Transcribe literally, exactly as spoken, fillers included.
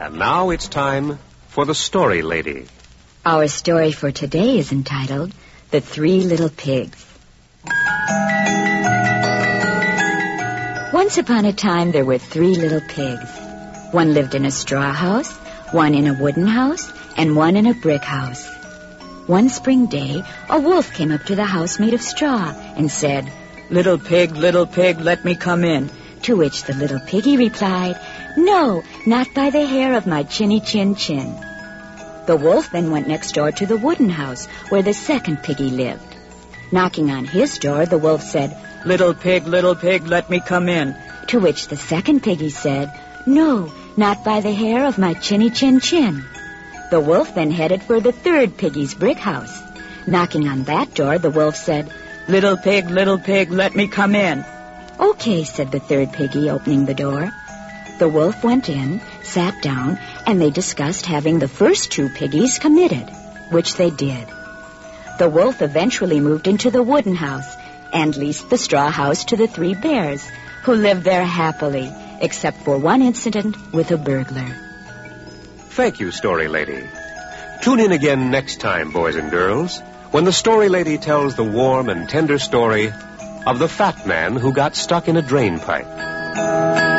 And now it's time for the Story Lady. Our story for today is entitled The Three Little Pigs. Once upon a time, there were three little pigs. One lived in a straw house, one in a wooden house, and one in a brick house. One spring day, a wolf came up to the house made of straw and said, "Little pig, little pig, let me come in." To which the little piggy replied, "No, not by the hair of my chinny chin chin." The wolf then went next door to the wooden house where the second piggy lived. Knocking on his door, the wolf said, "Little pig, little pig, let me come in." To which the second piggy said, "No, not by the hair of my chinny chin chin." The wolf then headed for the third piggy's brick house. Knocking on that door, the wolf said, "Little pig, little pig, let me come in." "Okay," said the third piggy, opening the door. The wolf went in, sat down, and they discussed having the first two piggies committed, which they did. The wolf eventually moved into the wooden house and leased the straw house to the three bears, who lived there happily, except for one incident with a burglar. Thank you, Story Lady. Tune in again next time, boys and girls, when the Story Lady tells the warm and tender story of the fat man who got stuck in a drain pipe.